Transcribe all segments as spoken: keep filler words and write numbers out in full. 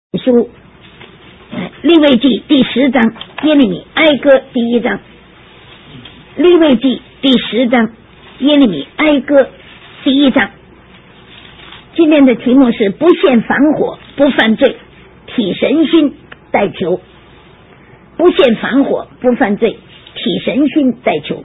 书利未记第十章，耶利米哀歌第一章。利未记第十章，耶利米哀歌第一章。今天的题目是不献反火，不犯罪，体神心代求。不献反火，不犯罪，体神心代求。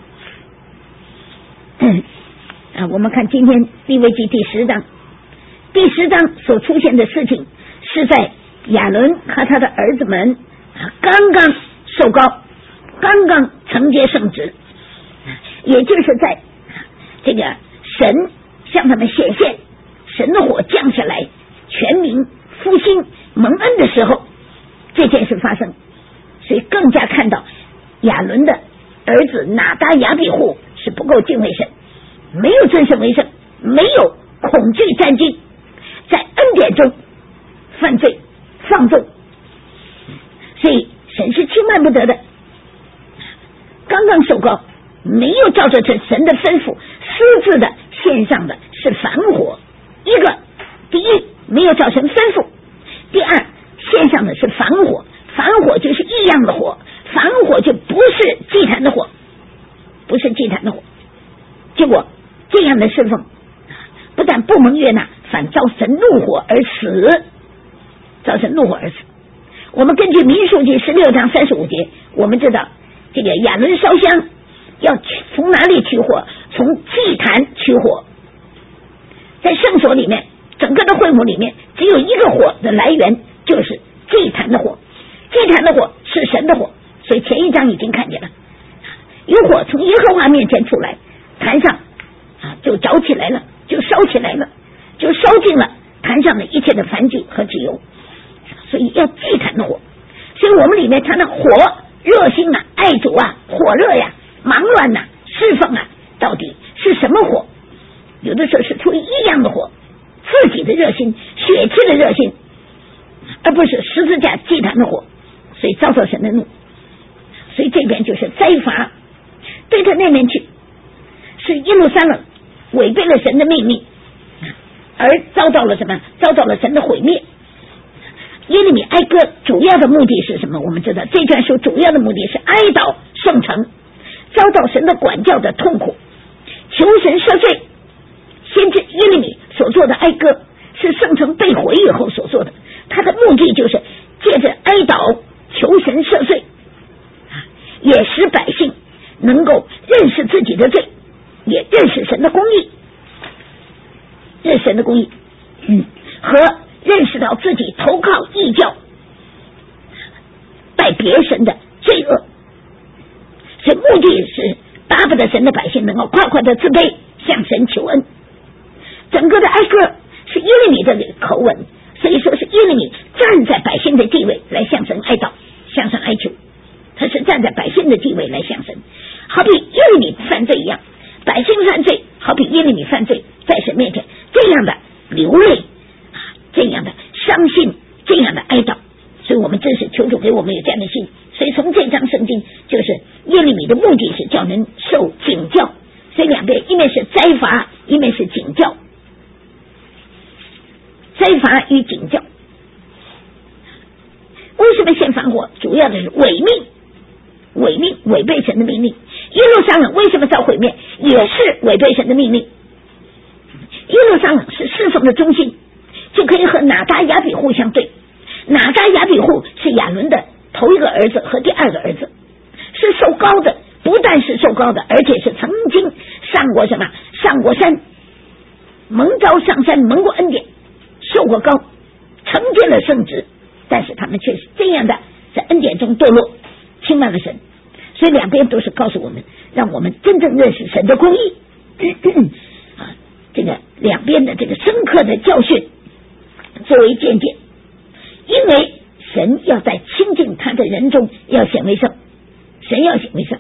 啊，我们看今天利未记第十章，第十章所出现的事情是在亚伦和他的儿子们刚刚受膏，刚刚承接圣职，也就是在这个神向他们显现，神的火降下来，全民复兴蒙恩的时候，这件事发生。所以更加看到亚伦的儿子拿达亚比户是不够敬畏神，没有尊神为圣，没有恐惧战兢，在恩典中犯罪放纵，所以神是轻慢不得的。刚刚受膏，没有照着这神的吩咐私自的献上的是反火。一个，第一没有照神吩咐，第二献上的是反火。反火就是异样的火，反火就不是祭坛的火，不是祭坛的火。结果这样的侍奉不但不蒙悦纳，反遭神怒火而死，造成怒火而死。我们根据民数记十六章三十五节，我们知道这个亚伦烧香要从哪里取火？从祭坛取火。在圣所里面，整个的会幕里面只有一个火的来源，就是祭坛的火。祭坛的火是神的火，所以前一章已经看见了，有火从耶和华面前出来，坛上啊就着起来了，就烧起来了，就烧尽了坛上的一切的燔祭和脂油。所以要祭坛的火，所以我们里面他的火热心啊，爱主啊，火热呀，忙乱呐、啊，释放啊，到底是什么火？有的时候是出于异样的火，自己的热心，血气的热心，而不是十字架祭坛的火，所以遭到神的怒。所以这边就是灾罚对他那边去，是耶路撒冷违背了神的命令，而遭到了什么？遭到了神的毁灭。耶利米哀歌主要的目的是什么？我们知道这卷书主要的目的是哀悼圣城遭到神的管教的痛苦，求神赦罪。先知耶利米所做的哀歌是圣城被毁以后所做的，他的目的就是借着哀悼求神赦罪，也使百姓能够认识自己的罪，也认识神的公义，认识神的公义，嗯，和认识到自己投靠异教拜别神的罪恶。所以目的是巴不得神的百姓能够快快的自卑，向神求恩。整个的哀歌是耶利米的口吻，所以说是耶利米站在百姓的地位来向神哀悼，向神哀求，他是站在百姓的地位来向神，好比耶利米犯罪一样，百姓犯罪好比耶利米犯罪，在神面前这样的流泪，这样的伤心，这样的哀悼。所以我们真是求主给我们有这样的心。所以从这章圣经就是耶利米的目的是叫人受警教，所以两边一面是灾罚，一面是警教，灾罚与警教。为什么献反火？主要的是违命，违命违背神的命令。耶路撒冷为什么遭毁灭？也是违背神的命令。耶路撒冷是侍奉的中心，就可以和拿达亚比户相对。拿达亚比户是亚伦的头一个儿子和第二个儿子，是受膏的，不但是受膏的，而且是曾经上过什么？上过山，蒙召上山，蒙过恩典，受过膏，承接了圣职，但是他们却是这样的在恩典中堕落，轻慢了神。所以两边都是告诉我们，让我们真正认识神的公义。啊，这个两边的这个深刻的教训作为见解，因为神要在亲近他的人中要显为圣，神要显为圣。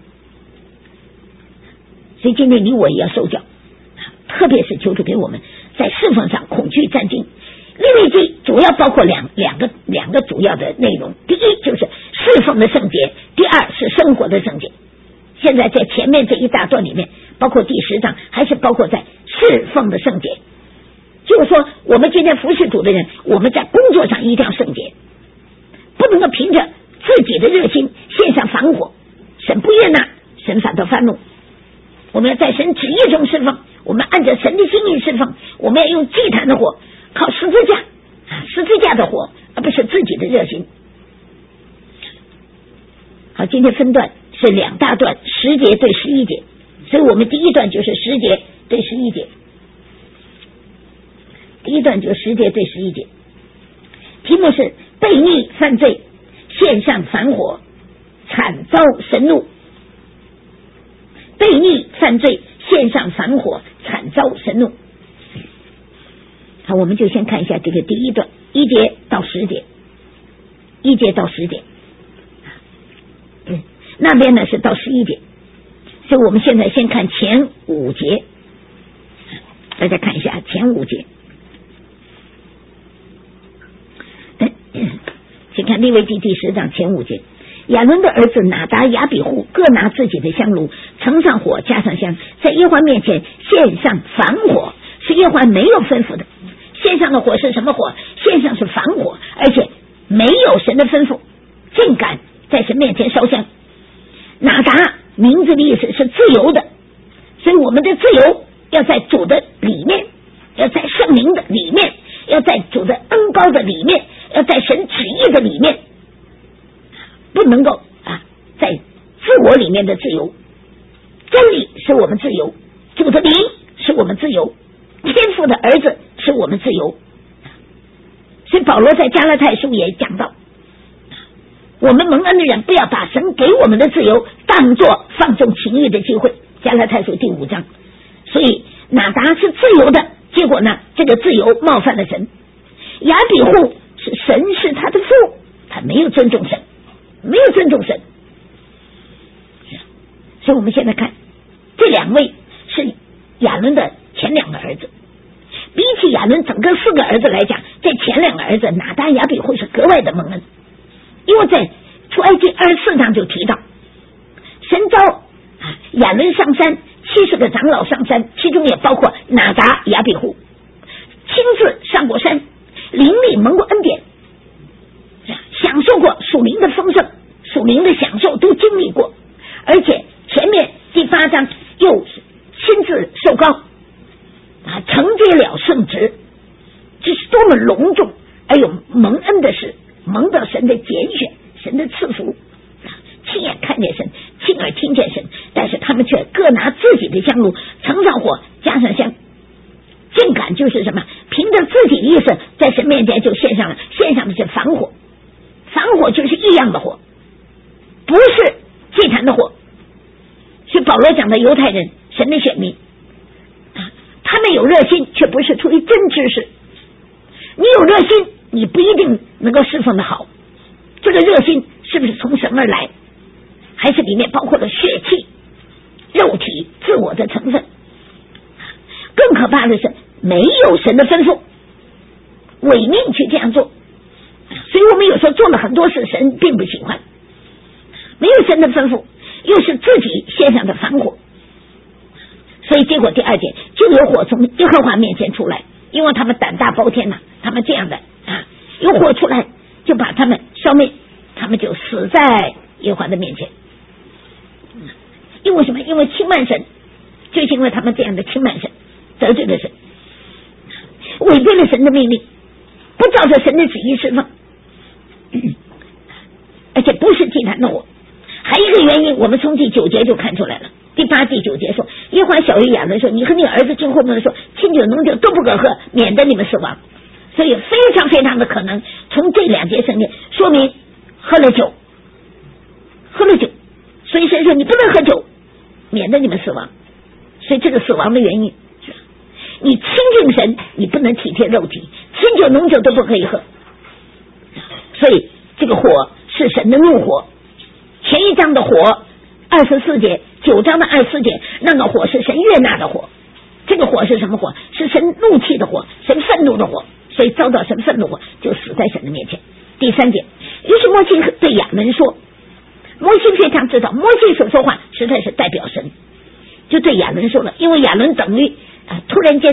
所以今天你我也要受教，特别是求主给我们在侍奉上恐惧战兢。利未记主要包括两两个两个主要的内容，第一就是侍奉的圣洁，第二是生活的圣洁。现在在前面这一大段里面，包括第十章，还是包括在侍奉的圣洁，就就是说，我们今天服侍主的人，我们在工作上一定要圣洁，不能够凭着自己的热心献上反火，神不悦纳，神反倒发怒。我们要在神旨意中侍奉，我们按着神的心意侍奉，我们要用祭坛的火，靠十字架，十字架的火，而不是自己的热心。好，今天分段是两大段，十节对十一节，所以我们第一段就是十节对十一节，第一段就是十节对十一节，题目是悖逆犯罪，献上反火，惨遭神怒。悖逆犯罪，献上反火，惨遭神怒。好，我们就先看一下这个第一段，一节到十节，一节到十节。嗯，那边呢是到十一节，所以我们现在先看前五节，大家看一下前五节。请看利未记第十章前五节，亚伦的儿子拿达、亚比户各拿自己的香炉，盛上火，加上香，在耶和华面前献上反火，是耶和华没有吩咐的。献上的火是什么火？献上是反火，而且没有神的吩咐，竟敢在神面前烧香。拿达名字的意思是自由的，所以我们的自由要在主的里面，要在圣灵的里面，要在主的恩膏的里面，要在神旨意的里面，不能够啊，在自我里面的自由。真理是我们自由，主的灵是我们自由，天父的儿子是我们自由。所以保罗在加拉太书也讲到，我们蒙恩的人不要把神给我们的自由当作放纵情欲的机会，加拉太书第五章。所以拿达是自由的，结果呢，这个自由冒犯了神。亚比户是神是他的父，他没有尊重神，没有尊重神。所以我们现在看这两位是亚伦的前两个儿子，比起亚伦整个四个儿子来讲，这前两个儿子拿达、亚比户是格外的蒙恩。因为在出埃及二十四章就提到，神召亚伦上山，七十个长老上山，其中也包括拿达、亚比户，亲自上过山，灵里蒙过恩典，享受过属灵的丰盛，属灵的享受都经历过，而且前面第八章又亲自受膏啊，承接了圣职，这是多么隆重而有蒙恩的事，蒙到神的拣选，神的赐福，亲眼看见神，亲耳听见神，但是他们却各拿自己的香炉，盛上火，加上香，竟敢就是什么，凭着自己的意思在神面前就献上了，献上的是反火，反火就是异样的火，不是祭坛的火。是保罗讲的犹太人，神的选民，他们有热心，却不是出于真知识。你有热心，你不一定能够侍奉的好。这个热心是不是从神而来，还是里面包括了血气、肉体、自我的成分？更可怕的是没有神的吩咐，违命去这样做。所以我们有时候做了很多事，神并不喜欢，没有神的吩咐，又是自己献上的反火，所以结果第二节就有火从耶和华面前出来，因为他们胆大包天呐、啊，他们这样的啊，有火出来就把他们消灭，他们就死在耶和华的面前。因为什么？因为轻慢神，就是因为他们这样的轻慢神，得罪了神，违背了神的命令，不照着神的旨意侍奉，而且不是祭坛的火。还有一个原因，我们从第九节就看出来了。第八、第九节说，耶和华晓谕亚伦说，你和你儿子进会幕的时候，清酒浓酒都不可喝，免得你们死亡。所以非常非常的可能，从这两节圣经说明喝了酒，喝了酒，所以神说你不能喝酒，免得你们死亡。所以这个死亡的原因，你亲近神，你不能体贴肉体，清酒浓酒都不可以喝。所以这个火是神的怒火。前一章的火二十四节，九章的二十四节，那个火是神悦纳的火。这个火是什么火？是神怒气的火，神愤怒的火。所以遭到神愤怒火，就死在神的面前。第三节，于是摩西对亚伦说，摩西非常知道摩西所说话实在是代表神，就对亚伦说了，因为亚伦等于啊突然间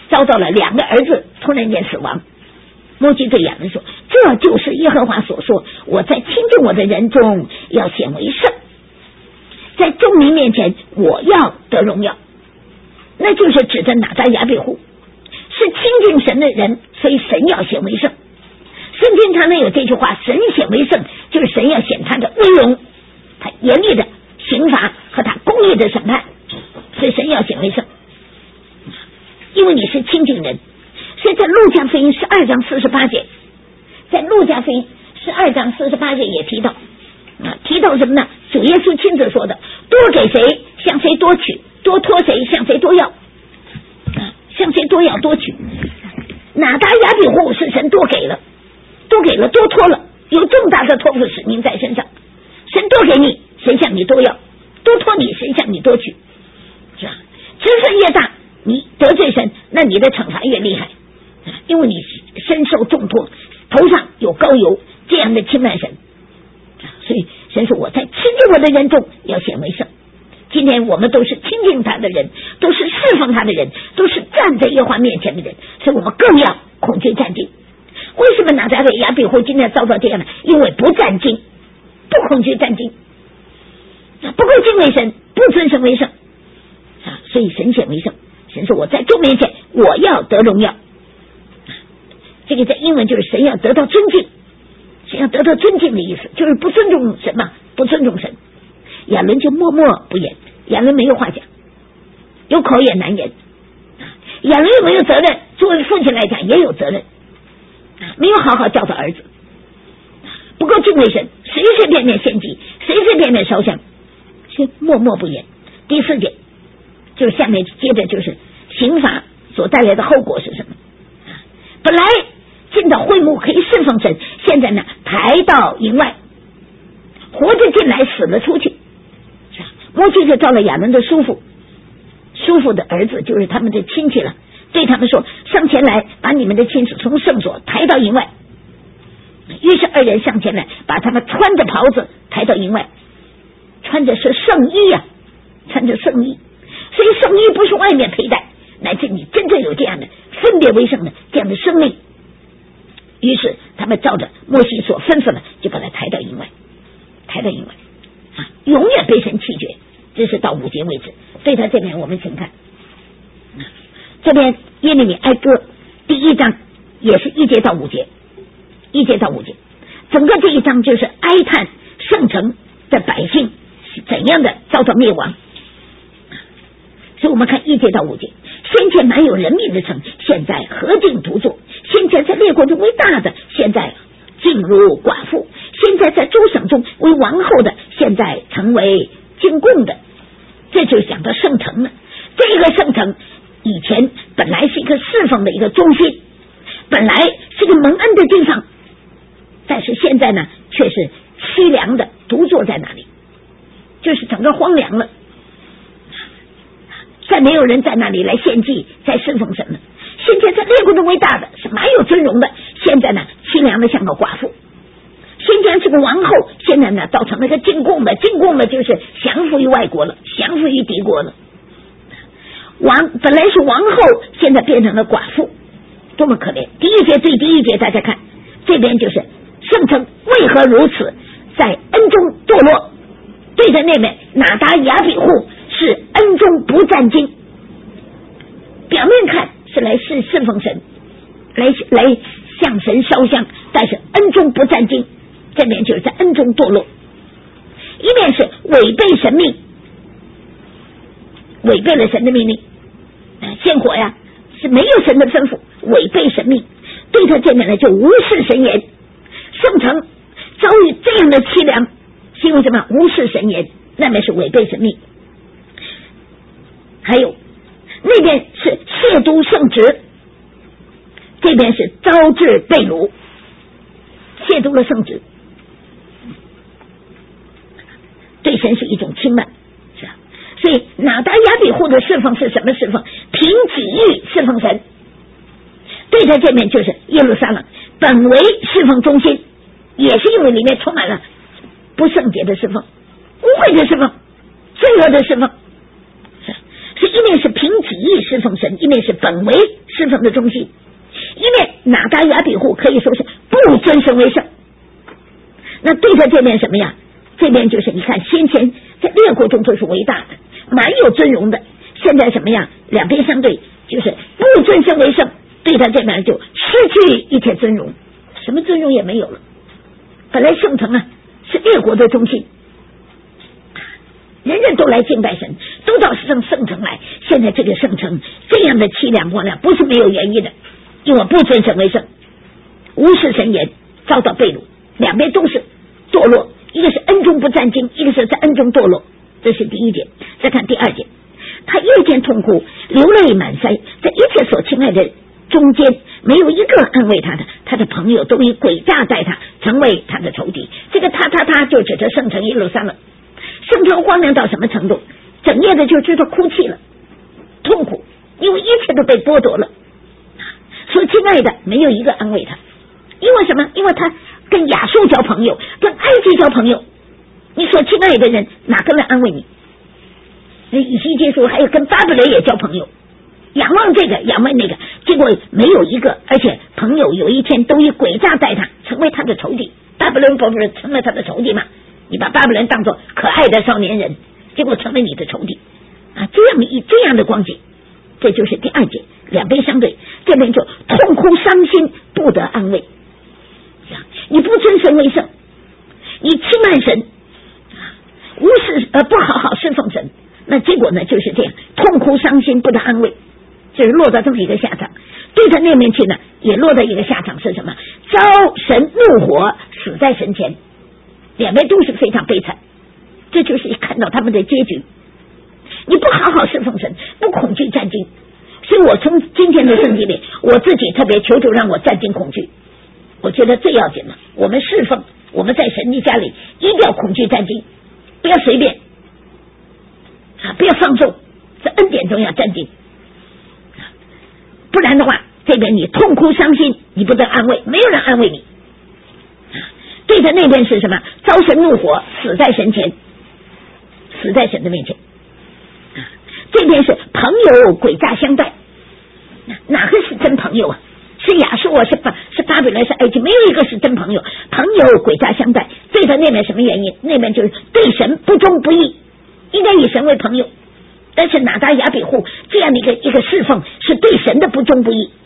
遭到了两个儿子突然间死亡。摩西对亚伦说，这就是耶和华所说，我在亲近我的人中要显为圣，在众民面前我要得荣耀。那就是指着拿答亚比户是亲近神的人，所以神要显为圣。圣经常常有这句话，神显为圣，就是神要显他的威荣，他严厉的刑罚和他公义的审判，所以神要显为圣。因为你是亲近人，所以在路加福音十二章四十八节，在路加福音十二章四十八节也提到啊，提到什么呢？主耶稣亲自说的，多给谁向谁多取，多托谁向谁多要啊，向谁多要多取。拿答亚比户是神多给了，多给了，多托了，有重大的托付使命在身上，神多给你，神向你多要，多托你，神向你多取，是吧？职分越大，你得罪神，那你的惩罚越厉害，因为你身受重托，头上有膏油，这样的轻慢神。所以神说，我在亲近我的人中要显为圣。今天我们都是亲近他的人，都是侍奉他的人，都是站在耶和华面前的人，所以我们更要恐惧战兢。为什么拿答亚比户今天遭到这样的？因为不战兢，不恐惧战兢，不够敬畏神，不尊神为圣啊！所以神显为圣。神说，我在众面前我要得荣耀。这个在英文就是神要得到尊敬，神要得到尊敬的意思，就是不尊重神嘛，不尊重神。亚伦就默默不言，亚伦没有话讲，有口也难言。亚伦有没有责任？作为父亲来讲也有责任，没有好好教导儿子，不够敬畏神，随随便便献祭，随随便便烧香，是默默不言。第四点就是下面接着就是刑罚所带来的后果是什么？本来进到会幕可以侍奉神，现在呢抬到营外，活着进来，死了出去。摩西就召了亚伦的叔父，叔父的儿子就是他们的亲戚了，对他们说，上前来把你们的亲属从圣所抬到营外。于是二人上前来，把他们穿着袍子抬到营外，穿着是圣衣啊，穿着圣衣。所以圣衣不是外面佩戴，乃至你真正有这样的分别为圣的这样的生命。于是他们照着摩西所吩咐的，就把他抬到营外，抬到营外啊，永远被神弃绝。这是到五节为止。对他这边我们请看，这边耶利米哀歌第一章也是一节到五节，一节到五节，整个这一章就是哀叹圣城的百姓是怎样的遭到灭亡。所以我们看一节到五节，先前满有人民的城，现在何竟独坐；先前在列国中为大的，现在竟如寡妇；现在在诸省中为王后的，现在成为进贡的。这就讲到圣城了。这个圣城以前本来是一个侍奉的一个中心，本来是个蒙恩的地方，但是现在呢却是凄凉的独坐在那里，就是整个荒凉了，再没有人在那里来献祭，在侍奉神了。现在在列国中为大的，是蛮有尊荣的，现在呢凄凉的像个寡妇。先前是个王后，现在呢倒成了个进贡的，进贡的就是降服于外国了，降服于敌国了。王本来是王后，现在变成了寡妇，多么可怜！第一节对第一节，大家看这边就是圣城为何如此，在恩中堕落。对着那边拿答亚比户是恩中不战兢，表面看是来侍侍奉神，来来向神烧香，但是恩中不战兢，这边就是在恩中堕落。一面是违背神命，违背了神的命令，献火呀是没有神的吩咐，违背神命。对他这边呢就无视神言，圣城遭遇这样的凄凉，是因为什么？无视神言，那边是违背神命。还有那边是亵渎圣职，这边是招致被掳，亵渎了圣职，对神是一种轻慢，是吧？所以拿答亚比户的侍奉是什么侍奉？凭己意侍奉神。对他这面就是耶路撒冷，本为侍奉中心，也是因为里面充满了不圣洁的侍奉、污秽的侍奉、罪恶的侍奉。所是一面是凭己意侍奉神，一面是本为侍奉的中心。一面拿达亚比户可以说是不尊神为圣。那对着这边什么呀？这边就是你看先前在列国中都是伟大的，蛮有尊荣的，现在什么呀？两边相对，就是不尊神为圣，对他这边就失去一切尊荣，什么尊荣也没有了。本来圣城啊是列国的中心，人人都来敬拜神，都到圣圣城来。现在这个圣城这样的凄凉荒凉，不是没有原因的，因为不尊神为圣，无视神言，遭到被掳，两边都是堕落，一个是恩中不战兢，一个是在恩中堕落，这是第一点。再看第二点，他夜间痛哭，流泪满腮，在一切所亲爱的中间没有一个安慰他的，他的朋友都以诡诈待他，成为他的仇敌。这个他他他就指着圣城耶路撒冷，圣城荒凉到什么程度？整夜的就知道哭泣了，痛苦，因为一切都被剥夺了，所亲爱的没有一个安慰他。因为什么？因为他跟亚述交朋友，跟埃及交朋友，你所亲爱的人哪个人安慰你？以西结书还有跟巴比伦也交朋友，仰望这个仰望那个，结果没有一个，而且朋友有一天都以诡诈待他，成为他的仇敌。巴比伦不是成了他的仇敌吗？你把巴比伦当作可爱的少年人，结果成为你的仇敌啊！这样一这样的光景，这就是第二节，两边相对，这边就痛哭伤心，不得安慰。你不尊神为圣，你轻慢神，无视呃不好好侍奉神，那结果呢就是这样，痛哭伤心，不得安慰，就是落到这么一个下场。对着那面去呢，也落到一个下场是什么？遭神怒火，死在神前。两边都是非常悲惨，这就是看到他们的结局。你不好好侍奉神，不恐惧战兢，所以我从今天的圣经里，我自己特别求主让我战兢恐惧。我觉得最要紧了，我们侍奉，我们在神的家里一定要恐惧战兢，不要随便啊，不要放纵，在恩典中要战兢，不然的话，这边你痛哭伤心，你不得安慰，没有人安慰你。对着那边是什么？遭神怒火，死在神前，死在神的面前。这边是朋友诡诈相待，哪个是真朋友啊？是亚述啊，是巴是巴比伦，是埃及，没有一个是真朋友。朋友诡诈相待，对着那边什么原因？那边就是对神不忠不义，应该以神为朋友，但是拿达亚比户这样的一个一个侍奉，是对神的不忠不义，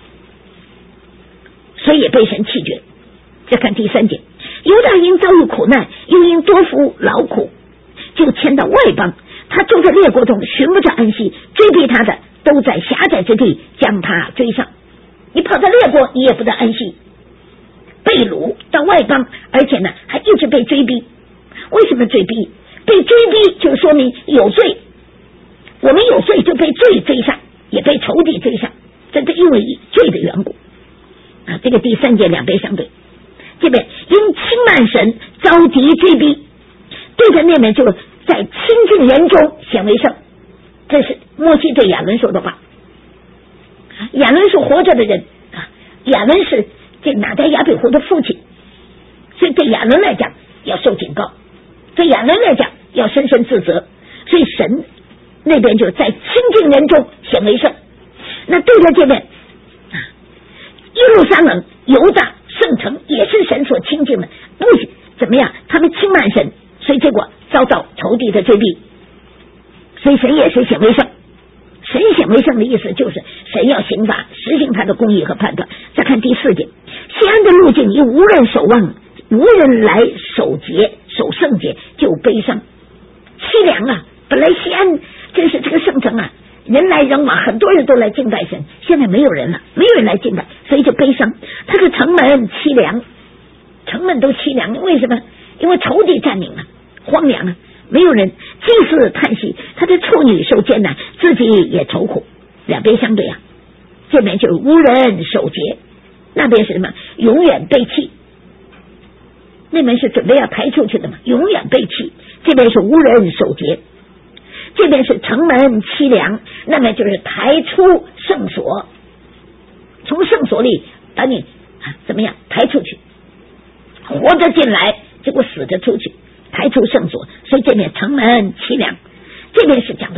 所以也被神弃绝。再看第三节，犹大因遭遇苦难，又因多服劳苦，就迁到外邦。他住在列国中，寻不着安息，追逼他的都在狭窄之地将他追上。你跑到列国，你也不得安息，被掳到外邦，而且呢还一直被追逼。为什么追逼？被追逼就说明有罪，我们有罪就被罪追上，也被仇敌追上，这是因为罪的缘故啊。这个第三节两边相对，这边因轻慢神遭敌追逼，对着那边就在亲近人中显为圣。这是摩西对亚伦说的话。亚伦是活着的人啊，亚伦是这拿达亚比户的父亲，所以对亚伦来讲要受警告，对亚伦来讲要深深自责。所以神那边就在亲近人中显为圣。那对着这边啊，耶路撒冷犹大圣城也是神所亲近的，不怎么样，他们轻慢神，所以结果遭到仇敌的追逼，所以神也是显为圣。神显为圣的意思就是神要刑罚，实行他的公义和判断。再看第四点，西安的路径因无人守望，无人来守节守圣节，就悲伤凄凉啊！本来西安真是这个圣城啊，人来人往，很多人都来敬拜神，现在没有人了，没有人来敬拜，所以就悲伤。他的城门凄凉，城门都凄凉，为什么？因为仇敌占领了，荒凉啊，没有人，祭司叹息，他的处女受艰难，自己也愁苦。两边相对啊，这边就是无人守节，那边是什么？永远被弃。那边是准备要抬出去的嘛，永远被弃。这边是无人守节，这边是城门凄凉，那么就是抬出圣所，从圣所里把你、啊、怎么样抬出去，活着进来，结果死着出去，抬出圣所。所以这边城门凄凉，这边是讲到圣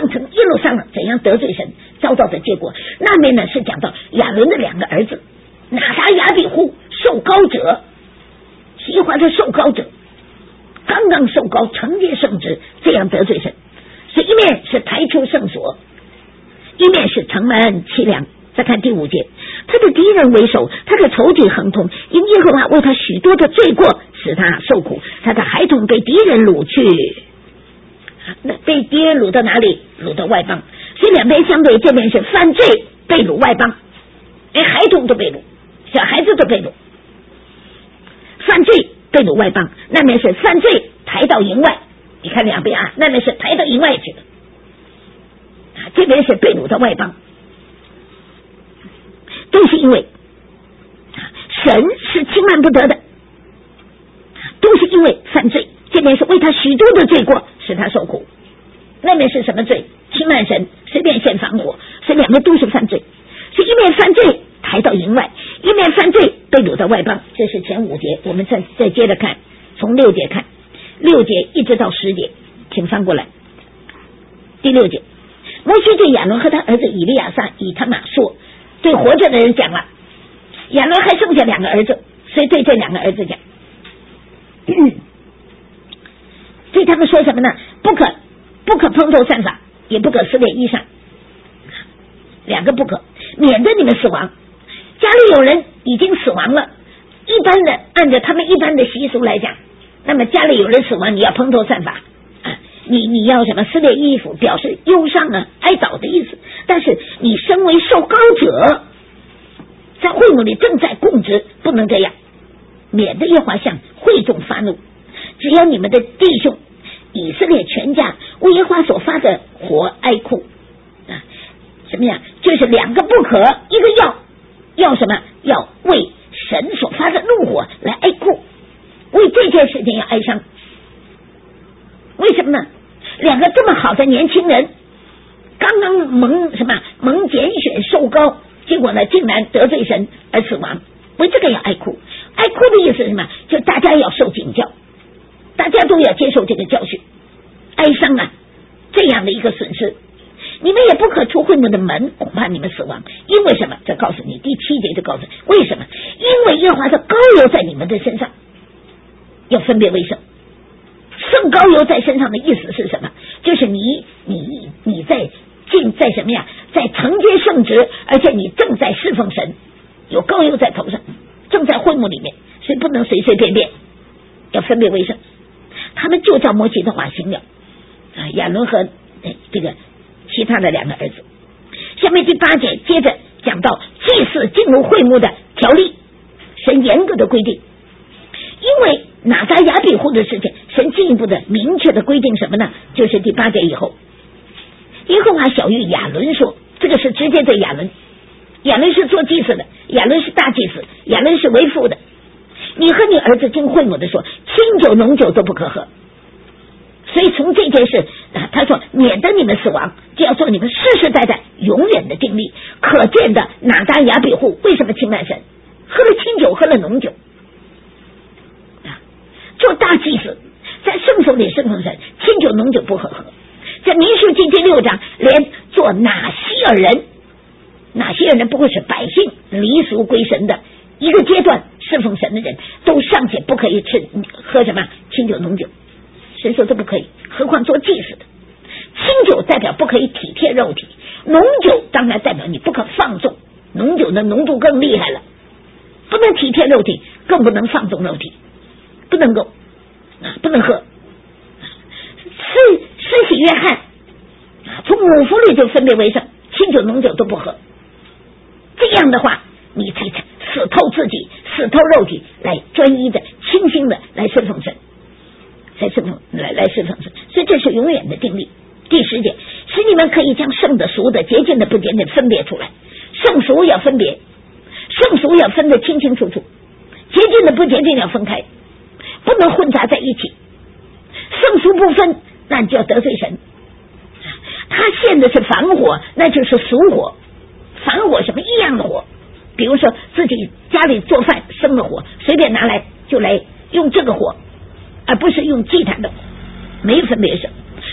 程一路上怎样得罪神遭到的结果。那边呢是讲到亚伦的两个儿子拿达亚比户受膏者，耶和华的受膏者刚刚受膏承接圣职，这样得罪神。所以一面是抬出圣所，一面是城门凄凉。再看第五节，他的敌人为首，他的仇敌亨通，因耶和华为他许多的罪过使他受苦，他的孩童被敌人掳去。那被敌人掳到哪里？掳到外邦。所以两边相对，这边是犯罪被掳外邦，连孩童都被掳，小孩子都被掳，犯罪被掳外邦，那边是犯罪抬到营外。你看两边啊，那边是抬到营外去了，这边是被掳到外邦，都是因为神是轻慢不得的，都是因为犯罪。这边是为他许多的罪过使他受苦，那边是什么罪？轻慢神，随便献防火，所以两边都是犯罪。所以一面犯罪抬到营外，一面犯罪被掳到外邦。这是前五节，我们再再接着看，从六节看，六节一直到十节，请翻过来。第六节，摩西对亚伦和他儿子以利亚撒、以他玛说，对活着的人讲了，亚伦还剩下两个儿子，所以对这两个儿子讲，对他们说什么呢？不可不可蓬头散发，也不可撕裂衣裳，两个不可，免得你们死亡。家里有人已经死亡了，一般的按照他们一般的习俗来讲，那么家里有人死亡，你要蓬头散发，啊、你你要什么撕裂衣服，表示忧伤啊哀悼的意思。但是你身为受膏者，在会幕里正在供职，不能这样，免得耶和华向会众发怒。只要你们的弟兄以色列全家为耶和华所发的火哀哭啊，什么呀？就是两个不可，一个要要什么？要为神所发的怒火来哀哭，为这件事情要哀伤。为什么呢？两个这么好的年轻人，刚刚蒙什么蒙拣选受膏，结果呢竟然得罪神而死亡，为这个要哀哭。哀哭的意思是什么？就大家要受警教，大家都要接受这个教训，哀伤啊，这样的一个损失。你们也不可出会幕的门，恐怕你们死亡。因为什么？这告诉你，第七节就告诉你为什么？因为耶和华的膏油在你们的身上，要分别为圣。圣膏油在身上的意思是什么？就是你你你在进在什么呀？在承接圣职，而且你正在侍奉神，有膏油在头上，正在会幕里面，所以不能随随便便，要分别为圣。他们就照摩西的话行了啊，亚伦和、哎、这个其他的两个儿子。下面第八节接着讲到祭祀进入会幕的条例，神严格的规定。因为拿撒亚比户的事情，神进一步的明确的规定什么呢？就是第八节以后，耶和华晓谕亚伦说，这个是直接对亚伦，亚伦是做祭祀的，亚伦是大祭司，亚伦是为父的。你和你儿子进会幕的时候，清酒浓酒都不可喝。所以从这件事、啊、他说免得你们死亡，就要做你们世世代代永远的定力。可见的拿撒亚比户为什么轻慢神？喝了清酒，喝了浓酒啊！做大祭司在圣所里侍奉神，清酒浓酒不可喝。在民数记第六章，连做拿西尔人，拿西尔人不会是百姓离俗归神的一个阶段侍奉神的人，都尚且不可以吃喝什么清酒浓酒，神说都不可以，何况做祭司的。清酒代表不可以体贴肉体，浓酒当然代表你不可放纵，浓酒的浓度更厉害了，不能体贴肉体，更不能放纵肉体，不能够啊，不能喝。施施洗约翰从母腹里就分别为圣，清酒浓酒都不喝。这样的话，你才死透自己，死透肉体，来专一的、清心的来侍奉神，来侍奉来来侍奉神。所以这是永远的定力。第十节，使你们可以将圣的、俗的、洁净的、不洁净的分别出来。圣俗要分别，圣俗要分得清清楚楚，洁净的、不洁净要分开，不能混杂在一起。圣俗不分，那就要得罪神。他献的是凡火，那就是俗火。凡火什么一样的火，比如说自己家里做饭生的火，随便拿来就来用这个火，而不是用祭坛的火，没分别神。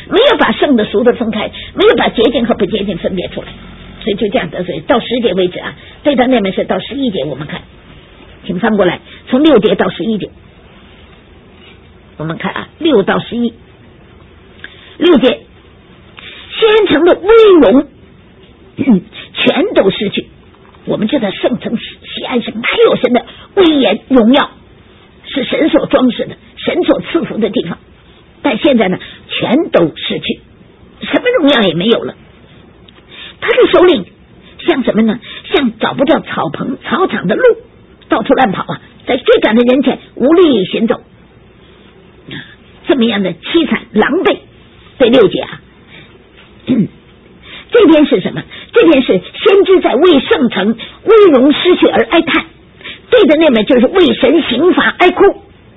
没有把圣的俗的分开，没有把洁净和不洁净分别出来，所以就这样得罪。到十节为止啊，对他那边是到十一节，我们看，请翻过来，从六节到十一节，我们看啊，六到十一，六节，先城的威荣、嗯、全都失去。我们知道圣城西安是满有神的威严荣耀，是神所装饰的，神所赐福的地方，但现在呢全都失去，什么荣耀也没有了。他的首领像什么呢？像找不到草棚草场的路，到处乱跑啊，在追赶的人前无力行走，这么样的凄惨狼狈。第六节啊，嗯，这边是什么？这边是先知在为圣城威荣失去而哀叹，对的那边就是为神刑罚哀哭，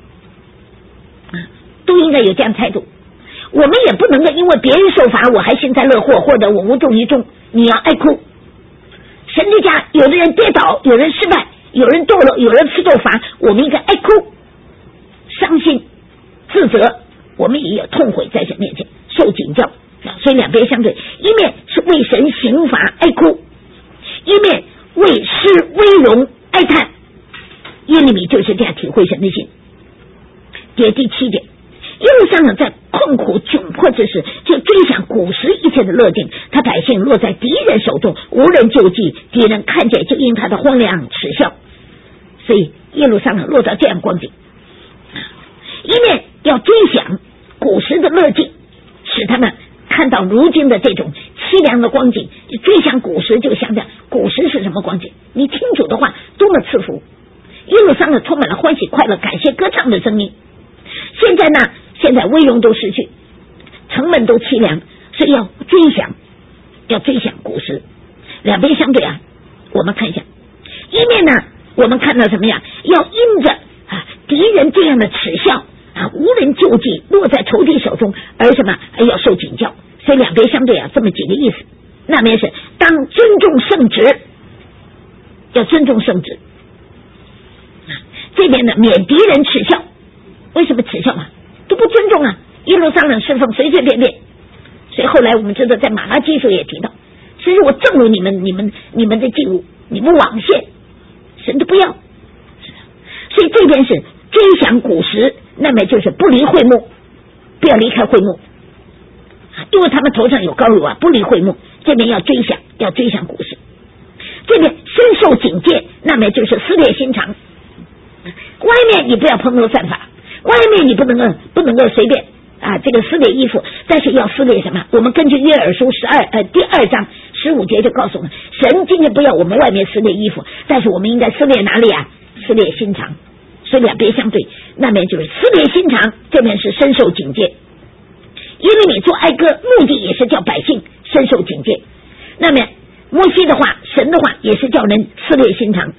都应该有这样态度。我们也不能够因为别人受罚我还幸灾乐祸，或者我无动于衷，你要哀哭。神的家有的人跌倒，有人失败，有人堕落，有人吃受罚，我们应该哀哭伤心自责，我们也有痛悔在神面前受警教。所以两边相对，一面是为神刑罚哀哭，一面为失威荣哀叹。耶利米就是这样体会神的心。第第七点，耶路撒冷在困苦窘迫之时，就追想古时一切的乐境，他百姓落在敌人手中，无人救济，敌人看见就因他的荒凉耻笑。所以耶路撒冷落到这样光景，一面要追想古时的乐境，使他们看到如今的这种凄凉的光景，追想古时就想想古时是什么光景。你听主的话多么赐福，耶路撒冷充满了欢喜快乐感谢歌唱的声音。现在呢，现在威荣都失去，城门都凄凉，所以要追想要追想古时。两边相对啊，我们看一下，一面呢我们看到什么呀？要因着啊敌人这样的耻笑啊，无人救济，落在仇敌手中，而什么要受警教。所以两边相对啊，这么几个意思。那边是当尊重圣职，要尊重圣职，这边呢免敌人耻笑。为什么耻笑啊？都不尊重啊！耶路撒冷侍奉随随便便。所以后来我们知道，在马拉基书也提到，其实我正如你们、你们、你们的祭物，你们枉献，神都不要。所以这边是追想古时，那么就是不离会幕，不要离开会幕，因为他们头上有膏油啊，不离会幕。这边要追想，要追想古时。这边深受警戒，那么就是撕裂心肠。外面你不要碰头散发，外面你不能够不能够随便啊，这个撕裂衣服，但是要撕裂什么？我们根据约珥书十二呃第二章十五节就告诉我们，神今天不要我们外面撕裂衣服，但是我们应该撕裂哪里啊？撕裂心肠。所以两边相对，那边就是撕裂心肠，这边是深受警戒。耶利米做哀歌，目的也是叫百姓深受警戒。那么摩西的话，神的话也是叫人撕裂心肠。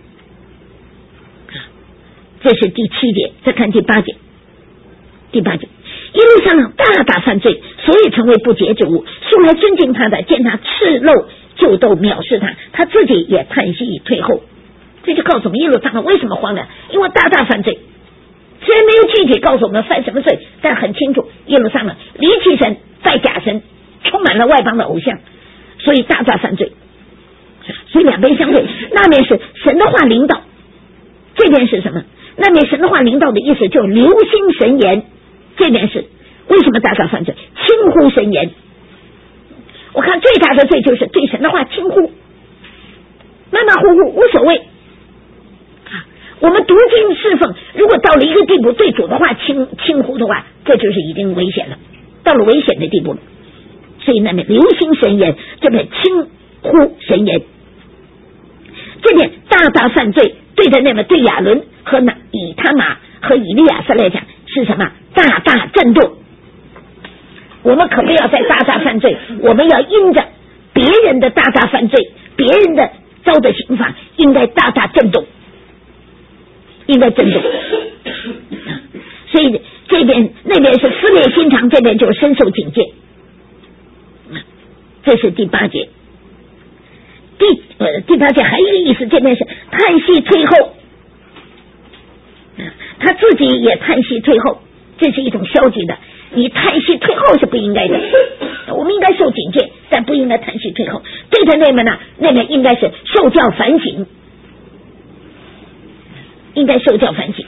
这是第七节，再看第八节。第八节，耶路撒冷大大犯罪，所以成为不洁之物。素来尊敬他的，见他赤露，就都藐视他，他自己也叹息退后。这就告诉我们耶路撒冷为什么荒凉，因为大大犯罪。虽然没有具体告诉我们犯什么罪，但很清楚耶路撒冷离弃神，拜假神，充满了外邦的偶像，所以大大犯罪。所以两边相对，那边是神的话领导，这边是什么？那边神的话领导的意思就是留心神言，这边是为什么大大犯罪？轻忽神言。我看最大的罪就是对神的话轻忽，马马虎虎无所谓。我们读经侍奉，如果到了一个地步，对主的话轻轻忽的话，这就是已经危险了，到了危险的地步了。所以那边留心神言，这边轻忽神言，这边大大犯罪，对着那么对亚伦和那以他玛和以利亚撒来讲是什么？大大震动。我们可不要再大大犯罪，我们要因着别人的大大犯罪，别人的遭的刑罚，应该大大震动，应该震动。所以这边那边是撕裂心肠，这边就深受警戒。这是第八节。第呃第八节还有一个意思，这边是叹息退后，他自己也叹息退后，这是一种消极的。 你叹息退后是不应该的，我们应该受警戒，但不应该叹息退后。对着那边呢，那边应该是受教反省，应该受教反省。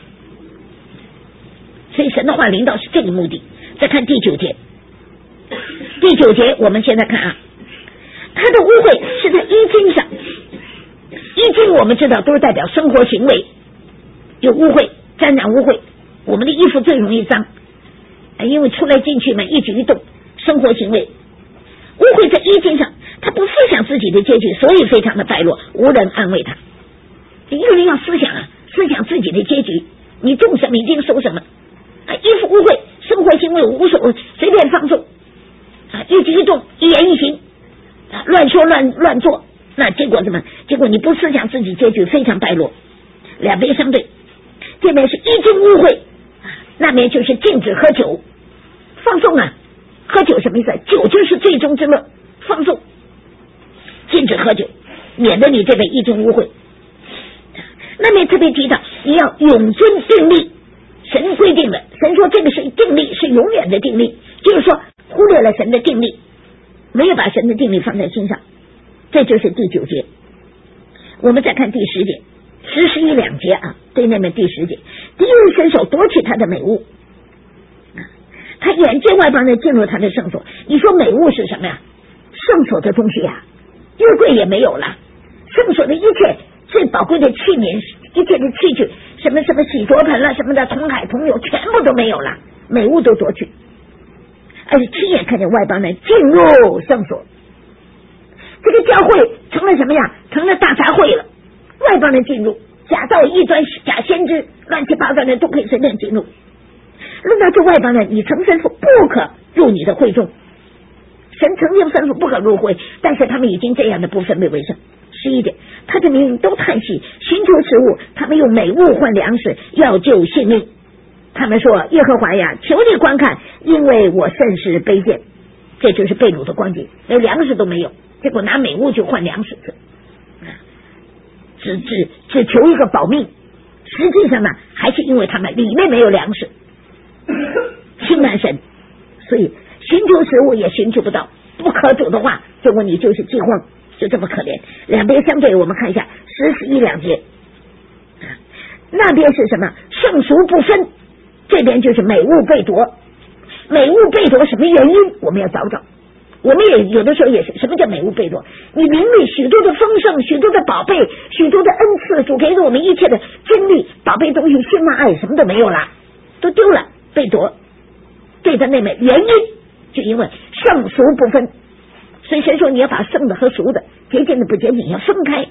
所以神的话领导是这个目的。再看第九节，第九节我们现在看啊，他的污秽是在衣襟上，衣襟我们知道都是代表生活行为有污秽，沾染污秽，我们的衣服最容易脏，因为出来进去嘛，一举一动生活行为污秽在衣襟上，他不思想自己的结局，所以非常的败落，无人安慰他。一个人要思想啊，思想自己的结局，你种什么一定收什么啊，衣服污秽，生活行为无所谓，随便放纵啊，一举一动一言一行啊，乱说乱乱做，那结果怎么？结果你不思想自己结局，非常败落。两边相对，这边是衣襟污秽，那边就是禁止喝酒放纵啊，喝酒什么意思？酒就是最终之乐，放纵，禁止喝酒，免得你这边衣襟污秽。那边特别提到你要永遵定例，神规定了，神说这个是定例，是永远的定例，就是说忽略了神的定例，没有把神的定例放在心上，这就是第九节。我们再看第十节，十十一两节啊，对那边第十节，敌人伸手夺取他的美物，他眼见外邦人进入他的圣所。你说美物是什么呀？圣所的东西呀、啊，约柜也没有了，圣所的一切最宝贵的器皿，一切的器具，什么什么洗濯盆了什么的，铜海铜油全部都没有了，美物都夺去，而且亲眼看见外邦人进入圣所，这个教会成了什么呀？成了大杂烩了，外邦人进入，假道异端假先知乱七八糟的人都可以随便进入。论到这外邦人，你曾吩咐不可入你的会中，神曾经吩咐不可入会，但是他们已经这样的不分别为圣。十一点，他的民都叹息，寻求食物，他们用美物换粮食，要救性命。他们说：耶和华呀，求你观看，因为我甚是卑贱。这就是被掳的光景，连粮食都没有，结果拿美物去换粮食，只只只求一个保命。实际上呢，还是因为他们里面没有粮食，轻慢神，所以寻求食物也寻求不到，不可煮的话，结果你就是饥荒，就这么可怜。两边相对，我们看一下十十一两节，那边是什么？圣俗不分，这边就是美物被夺。美物被夺什么原因？我们要找找。我们也有的时候也是，什么叫美物被夺？你灵里许多的丰盛，许多的宝贝，许多的恩赐，主给了我们一切的经历，宝贝东西，心啊爱什么都没有了，都丢了，被夺。对的，那么原因就因为圣俗不分，所以神说你要把圣的和俗的、洁净的不洁净要分开。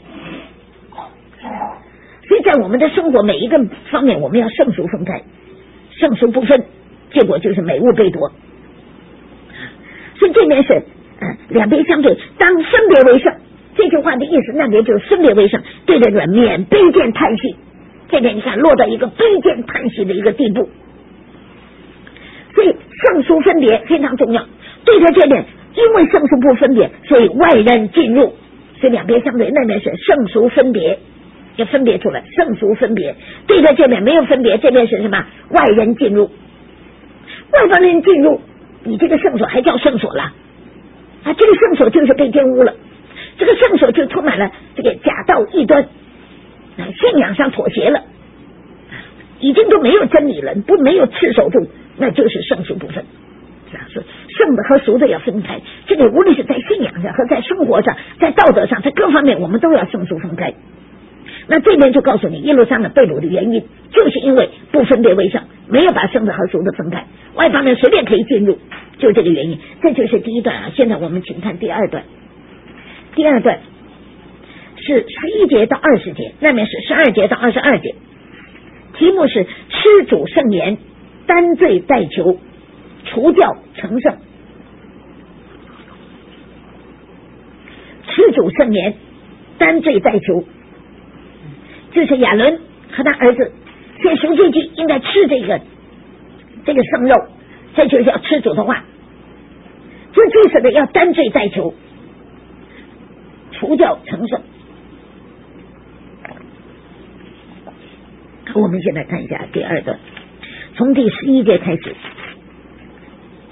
所以在我们的生活每一个方面，我们要圣俗分开，圣俗不分，结果就是美物被夺。所以这边是、呃、两边相对，当分别为圣。这句话的意思，那边就是分别为圣，对着人免卑贱叹息。这边你看落到一个卑贱叹息的一个地步。所以圣俗分别非常重要。对着这边，因为圣俗不分别，所以外人进入。所以两边相对，那边是圣俗分别，要分别出来，圣俗分别。对着这边没有分别，这边是什么？外人进入，外邦人进入。你这个圣所还叫圣所了啊？这个圣所就是被玷污了，这个圣所就充满了这个假道异端，啊，信仰上妥协了，已经都没有真理了，不没有持守住，那就是圣俗部分。是啊，所以圣的和俗的要分开。这个无论是在信仰上和在生活上，在道德上，在各方面，我们都要圣俗分开。那这边就告诉你，耶路撒冷被掳的原因，就是因为不分别为圣，没有把圣的和俗的分开，外邦人随便可以进入，就这个原因。这就是第一段啊。现在我们请看第二段，第二段是十一节到二十节，那边是十二节到二十二节，题目是吃主圣言，担罪代求，除掉成圣。吃主圣言，担罪代求，就是亚伦和他儿子献赎罪祭应该吃这个这个生肉，这就是要吃主的话。做祭司的要担罪代求，除掉成圣。我们现在看一下第二段，从第十一节开始。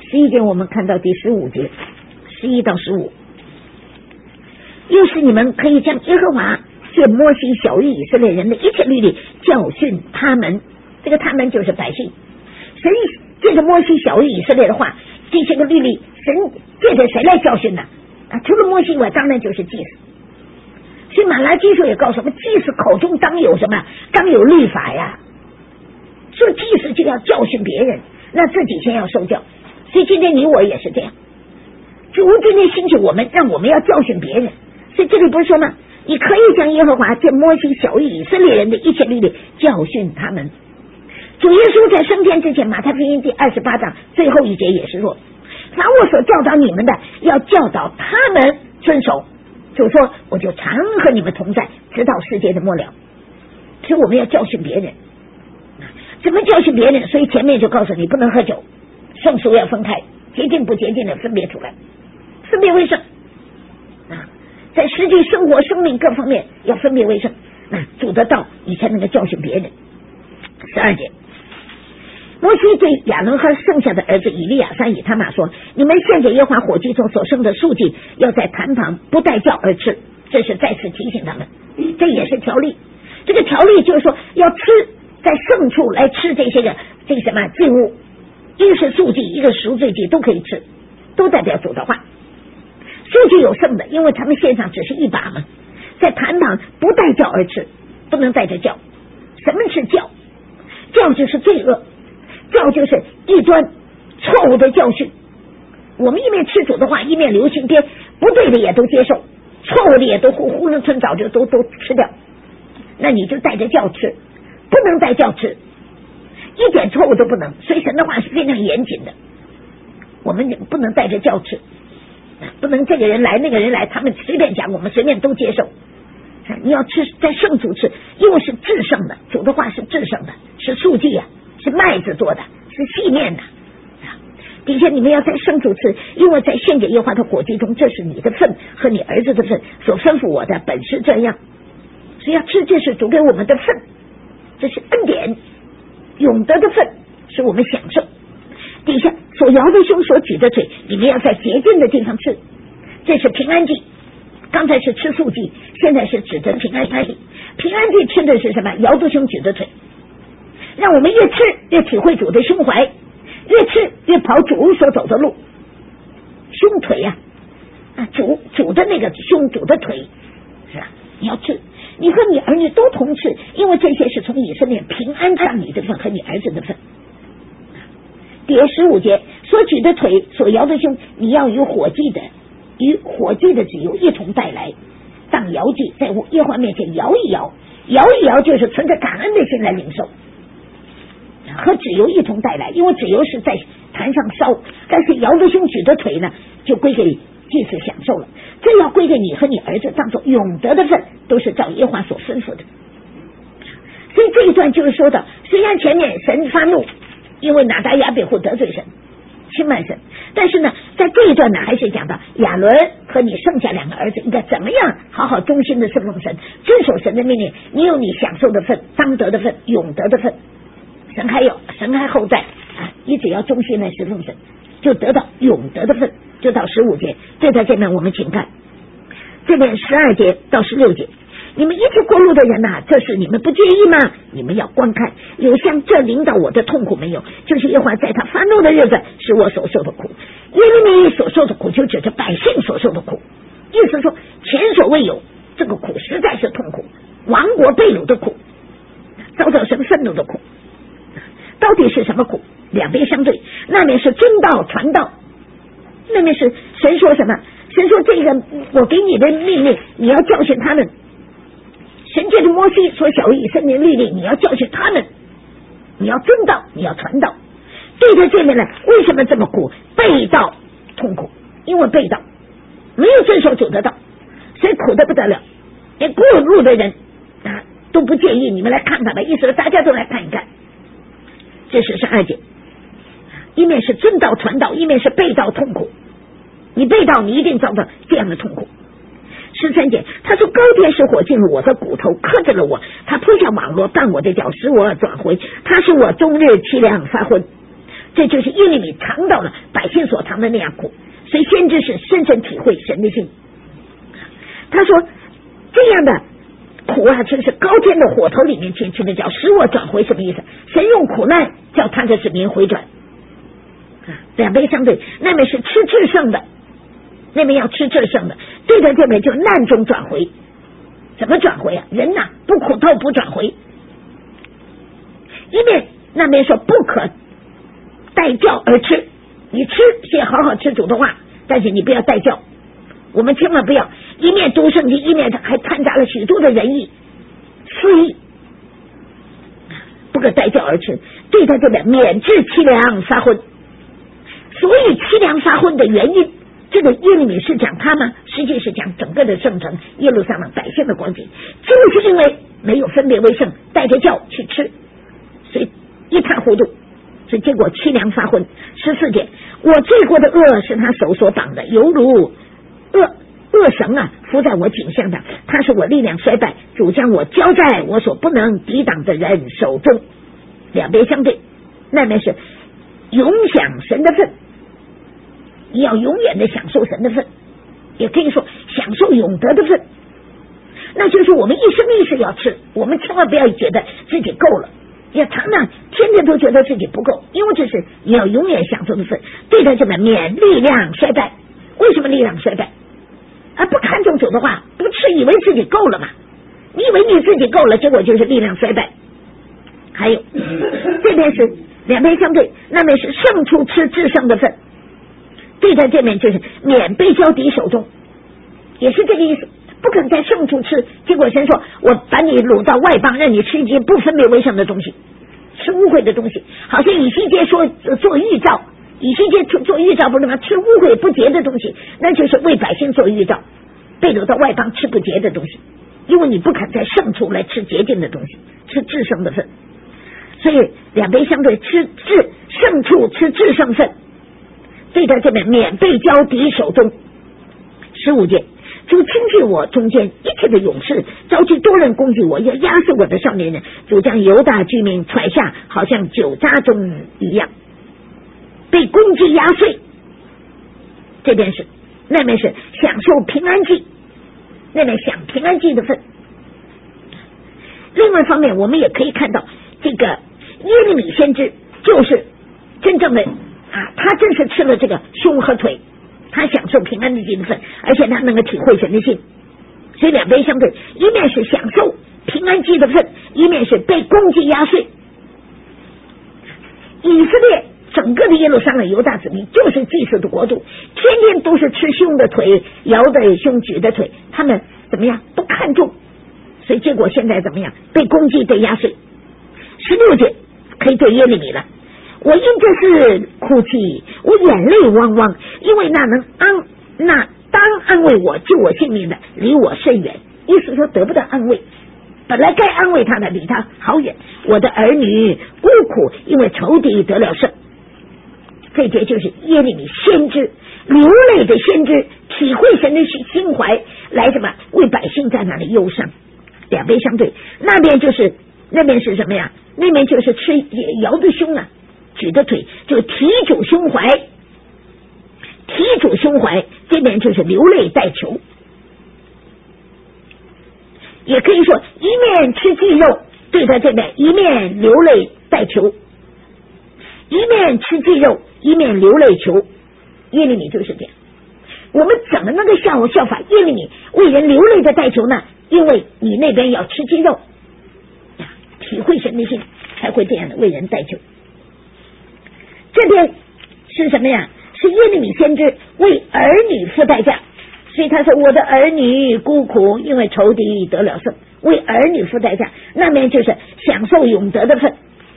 十一节我们看到第十五节，十一到十五，又是你们可以将耶和华借摩西晓谕以色列人的一切律例教训他们，这个他们就是百姓。神借着摩西晓谕以色列的话，这些个律例，神借着谁来教训呢？啊，除了摩西以外，当然就是祭司。所以马拉基书也告诉我们，祭司口中当有什么？当有律法呀。所以祭司就要教训别人，那自己先要受教。所以今天你我也是这样，主今天兴起我们，让我们要教训别人。所以这里不是说吗？你可以将耶和华借摩西晓谕以色列人的一切律例教训他们。主耶稣在升天之前，马太福音第二十八章最后一节也是说，凡我所教导你们的，要教导他们遵守。主说，我就常和你们同在，直到世界的末了。所以我们要教训别人。怎么教训别人？所以前面就告诉你不能喝酒，圣俗要分开，洁净不洁净的分别出来，分别为圣啊！在实际生活、生命各方面要分别为圣，那主的道你才能够教训别人。十二节，摩西对亚伦和剩下的儿子以利亚、撒以他玛说：“你们献给耶和华火祭中所生的素祭，要在坛旁不带酵而吃。”这是再次提醒他们，这也是条例。这个条例就是说要吃。在圣处来吃这些个这个什么祭物，一个是素祭，一个赎罪祭，都可以吃，都代表主的话。素祭有圣的，因为他们献上只是一把嘛，在坛旁不带酵而吃，不能带着酵。什么是酵？酵就是罪恶，酵就是异端错误的教训。我们一面吃主的话，一面流行边不对的也都接受，错误的也都呼呼囵吞早就都都吃掉，那你就带着酵吃。不能带教吃，一点错误都不能。所以神的话是非常严谨的，我们不能带着教吃，不能这个人来那个人来，他们随便讲，我们随便都接受。你要吃在圣主吃，因为是至圣的，主的话是至圣的，是素祭啊，是麦子做的，是细面的。底下你们要在圣主吃，因为在献给耶和华的火祭中，这是你的份和你儿子的份所吩咐我的，本是这样。所以要吃，这是主给我们的份。这是恩典，永得的份是我们享受。底下所摇的胸，所举的腿，你们要在洁净的地方吃，这是平安祭。刚才是吃素祭，现在是指着平安祭。平安祭吃的是什么？摇的胸，举的腿，让我们越吃越体会主的胸怀，越吃越跑主所走的路。胸腿呀、啊，啊，主主的那个胸，主的腿，是吧？你要吃。你和你儿女都同吃，因为这些是从以色列平安上你的份和你儿子的份。第十五节，所举的腿，所摇的胸，你要与火祭的与火祭的脂油一同带来，当摇祭，在耶和华面前摇一摇，摇一摇就是存着感恩的心来领受，和脂油一同带来，因为脂油是在坛上烧，但是摇的胸举的腿呢，就归给祭司享受了，这要归给你和你儿子当作永得的份，都是照耶和华所吩咐的。所以这一段就是说的，虽然前面神发怒，因为拿达亚比户得罪神，轻慢神，但是呢，在这一段呢，还是讲到亚伦和你剩下两个儿子应该怎么样好好忠心的侍奉神，遵守神的命令，你有你享受的份，当得的份，永得的份。神还有神还后在啊，你只要忠心来侍奉神，就得到永得的份。就到十五节，这在这边我们请看这边十二节到十六节，你们一切过路的人呐、啊，这是你们不介意吗？你们要观看，有像这领导我的痛苦没有？就是耶和华在他发怒的日子，是我所受的苦。耶利米所受的苦，就指着百姓所受的苦，意思说前所未有，这个苦实在是痛苦，亡国被掳的苦，遭到神愤怒的苦。到底是什么苦？两边相对，那边是真道传道，那边是神说什么？神说这个我给你的命令，你要教训他们。神借着摩西所晓谕以色列律例，你要教训他们，你要真道，你要传道。对着这边呢，为什么这么苦？背道痛苦，因为背道没有遵守主的道，所以苦的不得了。连过路的人啊都不介意，你们来看看吧，意思是大家都来看一看。这是十二节，一面是真道传道，一面是背道痛苦。你背道，你一定遭到这样的痛苦。十三节，他说高天是火进入我的骨头，克制了我，他铺下网络绊我的脚，使我转回，他使我终日凄凉发昏。 这就是耶利米尝到了百姓所尝的那样苦，所以先知是深深体会神的心。他说这样的苦啊，就是高天的火头里面进去的，叫使我转回，什么意思？神用苦难叫他的子民回转。两边相对，那边是吃至圣的，那边要吃至圣的，对的这边就难中转回。怎么转回啊？人呐、啊，不苦透不转回。一面那边说不可带教而吃，你吃先好好吃主的话，但是你不要带教。我们千万不要一面读圣经，一面还掺杂了许多的仁义私义，不可带教而吃。对他这边免治凄凉发昏，所以凄凉发昏的原因，这个耶利米是讲他吗？实际是讲整个的圣城耶路撒冷百姓的光景，就是因为没有分别为圣，带着教去吃，所以一塌糊涂，所以结果凄凉发昏。十四节，我罪过的恶是他手所绑的，犹如恶恶绳啊，伏在我颈项的，他是我力量衰败，主将我交在我所不能抵挡的人手中。两边相对，那边是永享神的份，你要永远的享受神的份，也可以说享受永得的份，那就是我们一生一世要吃，我们千万不要觉得自己够了，也常常天天都觉得自己不够，因为这是你要永远享受的份。对他这个免力量衰败，为什么力量衰败？啊，不看重主的话，不吃以为自己够了嘛？你以为你自己够了，结果就是力量衰败。还有这边是两边相对，那边是胜出吃至圣的份，对他这边就是免被交敌手中，也是这个意思。不肯在圣处吃，结果神说我把你掳到外邦，让你吃一些不分别为圣的东西，吃污秽的东西，好像以西结说做预兆，以西结做预兆不是吗？吃污秽不洁的东西，那就是为百姓做预兆，被掳到外邦吃不洁的东西，因为你不肯在圣处来吃洁净的东西，吃至圣的份，所以两边相对，吃至圣处吃至圣份，对他这边免被交敌手中。十五节，主亲近我中间一切的勇士，召集多人攻击我，要压死我的少年人。主将犹大居民踹下，好像酒渣中一样，被攻击压碎。这边是，那边是享受平安祭，那边享平安祭的份。另外一方面，我们也可以看到，这个耶利米先知就是真正的啊，他真是吃了这个胸和腿。他享受平安的祭的份，而且他能够体会神的性，所以两边相对，一面是享受平安祭的份，一面是被攻击压碎。以色列整个的耶路撒冷犹大子民就是祭祀的国度，天天都是吃胸的腿，摇的胸，举的腿，他们怎么样不看重，所以结果现在怎么样被攻击被压碎。十六节可以对耶利米了，我因这事哭泣，我眼泪汪汪，因为那能安那当安慰我救我性命的离我甚远。意思说得不到安慰，本来该安慰他的离他好远。我的儿女孤苦，因为仇敌得了胜。这节就是耶利米先知流泪的先知，体会神的心怀，来什么为百姓在那里忧伤。两边相对，那边就是那边是什么呀？那边就是吃摇的胸啊，举的腿，就提主胸怀，提主胸怀，这边就是流泪代求，也可以说一面吃鸡肉，对他这边一面流泪代求，一面吃鸡肉，一面流泪求。耶利米就是这样。我们怎么能够效效法耶利米为人流泪的代求呢？因为你那边要吃鸡肉，体会神的心，才会这样的为人代求。这边是什么呀？是耶利米先知为儿女付代价，所以他说我的儿女孤苦，因为仇敌得了胜，为儿女付代价。那边就是享受永得的份，